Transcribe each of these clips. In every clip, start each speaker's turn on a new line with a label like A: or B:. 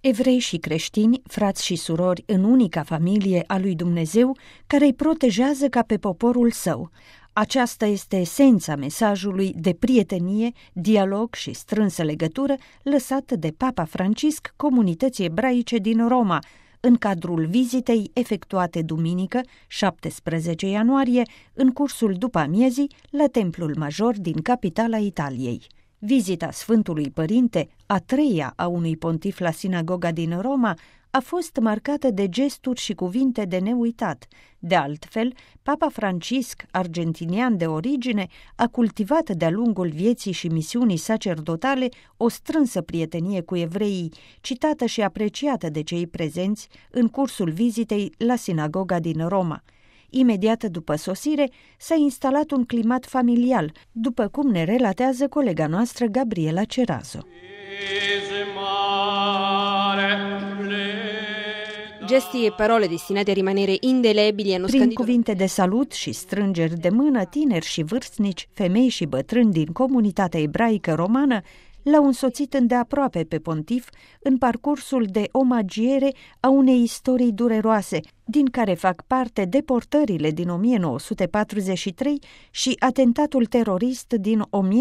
A: Evrei și creștini, frați și surori în unica familie a lui Dumnezeu, care îi protejează ca pe poporul său. Aceasta este esența mesajului de prietenie, dialog și strânsă legătură lăsat de Papa Francisc comunității ebraice din Roma, în cadrul vizitei efectuate duminică, 17 ianuarie, în cursul după amiezii, la Templul Major din capitala Italiei. Vizita Sfântului Părinte, a treia a unui pontif la sinagoga din Roma, a fost marcată de gesturi și cuvinte de neuitat. De altfel, Papa Francisc, argentinian de origine, a cultivat de-a lungul vieții și misiunii sacerdotale o strânsă prietenie cu evreii, citată și apreciată de cei prezenți în cursul vizitei la sinagoga din Roma. Imediat după sosire, s-a instalat un climat familial, după cum ne relatează colega noastră Gabriela Cerazo.
B: Gesti e parole destinate a rimanere indelebili hanno
A: Prin
B: scandito.
A: cuvinte de salut și strângeri de mână, tineri și vârstnici, femei și bătrâni din comunitatea ebraică romană l-au însoțit îndeaproape pe pontif în parcursul de omagiere a unei istorii dureroase, din care fac parte deportările din 1943 și atentatul terorist din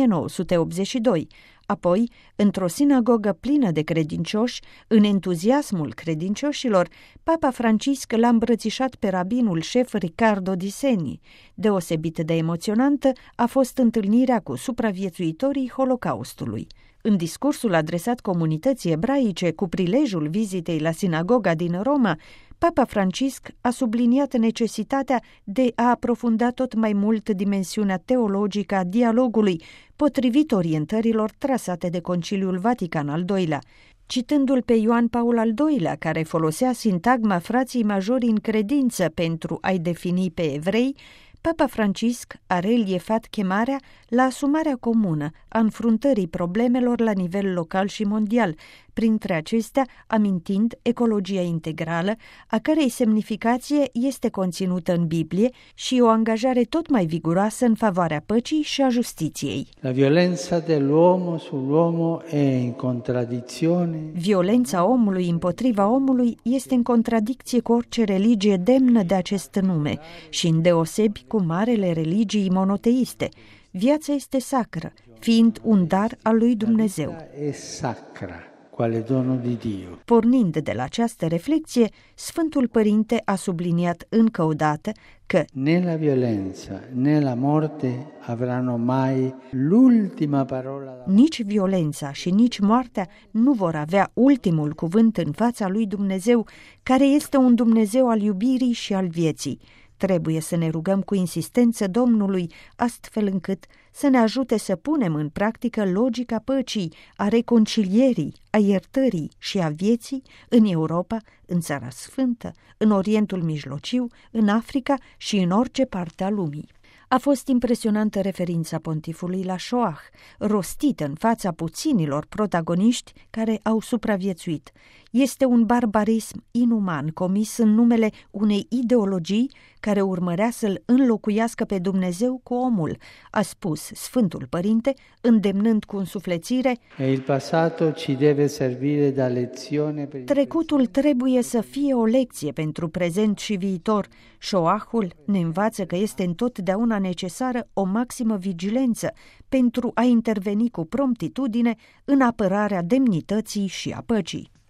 A: 1982. Apoi, într-o sinagogă plină de credincioși, în entuziasmul credincioșilor, Papa Francisc l-a îmbrățișat pe rabinul șef Riccardo Di Segni. Deosebit de emoționantă a fost întâlnirea cu supraviețuitorii Holocaustului. În discursul adresat comunității ebraice cu prilejul vizitei la sinagoga din Roma, Papa Francisc a subliniat necesitatea de a aprofunda tot mai mult dimensiunea teologică a dialogului, potrivit orientărilor trasate de Conciliul Vatican al II-lea. Citându-l pe Ioan Paul al II-lea, care folosea sintagma frații majori în credință pentru a-i defini pe evrei, Papa Francisc a reliefat chemarea la asumarea comună a înfruntării problemelor la nivel local și mondial, printre acestea amintind ecologia integrală, a cărei semnificație este conținută în Biblie și o angajare tot mai viguroasă în favoarea păcii și a justiției.
C: La violenza dell'uomo sull'uomo è in contraddizione.
A: Violența omului împotriva omului este în contradicție cu orice religie demnă de acest nume și îndeosebi cu marele religii monoteiste. Viața este sacră, fiind un dar al lui Dumnezeu.
C: È sacra, quale dono di Dio.
A: Pornind de la această reflexie, Sfântul Părinte a subliniat încă o dată că
C: Né la violenza né la morte avranno mai l'ultima parola.
A: nici violența și nici moartea nu vor avea ultimul cuvânt în fața lui Dumnezeu, care este un Dumnezeu al iubirii și al vieții. Trebuie să ne rugăm cu insistență Domnului, astfel încât să ne ajute să punem în practică logica păcii, a reconcilierii, a iertării și a vieții în Europa, în Țara Sfântă, în Orientul Mijlociu, în Africa și în orice parte a lumii. A fost impresionantă referința pontifului la Shoah, rostită în fața puținilor protagoniști care au supraviețuit. Este un barbarism inuman comis în numele unei ideologii care urmărea să-l înlocuiască pe Dumnezeu cu omul, a spus Sfântul Părinte, îndemnând cu însuflețire:
C: E il passato ci deve servire da lezione per il
A: trecutul trebuie să fie o lecție pentru prezent și viitor. Shoahul ne învață că este întotdeauna necesară o maximă vigilență pentru a interveni cu promptitudine în apărarea demnității și a păcii.